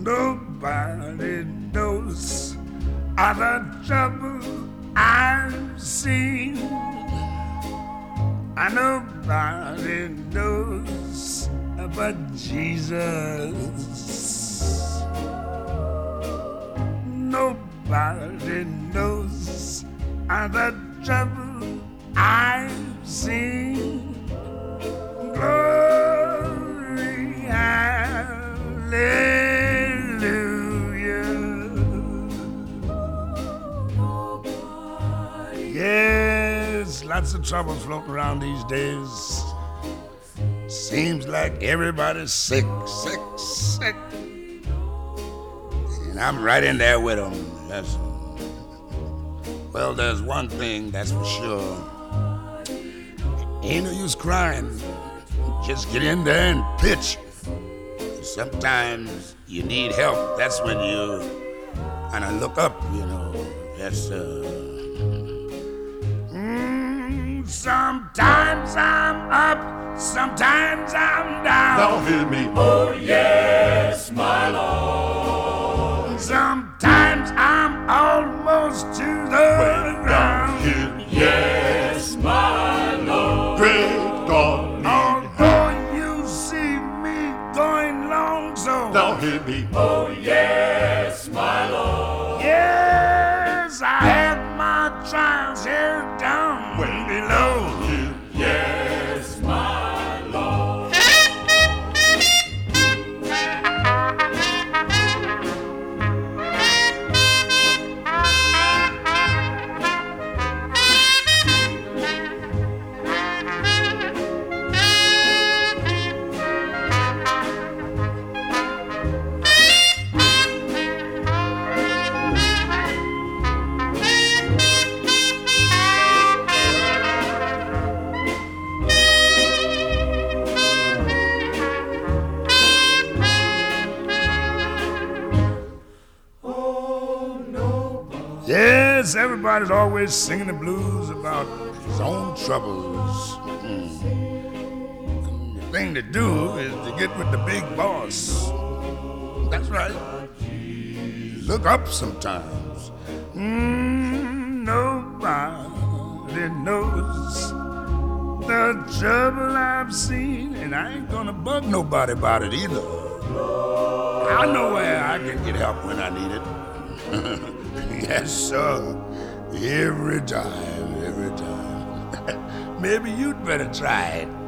Nobody knows all the trouble I've seen. Nobody knows but Jesus. Nobody knows all the trouble I've seen. Glory, hallelujah. Yes, lots of trouble floating around these days. Seems like everybody's sick, sick, sick. And I'm right in there with them. Well, there's one thing that's for sure. Ain't no use crying. Just get in there and pitch. Sometimes you need help. That's when you kind of look up, you know. That's sometimes I'm up, sometimes I'm down. Now hear me, oh yes, my Lord. Sometimes I'm almost to the ground. Hear me, yes, my Lord. Great God, although you see me going long, so now hear me, oh yes, my Lord. Yes, I have my trials here down way below. Yes, my Lord. Yes, everybody's always singing the blues about his own troubles. The thing to do is to get with the big boss. That's right. Look up sometimes. Nobody knows the trouble I've seen, and I ain't gonna bug nobody about it either. I know where I can get help when I need it. Yes, sir. Every time, every time. Maybe you'd better try it.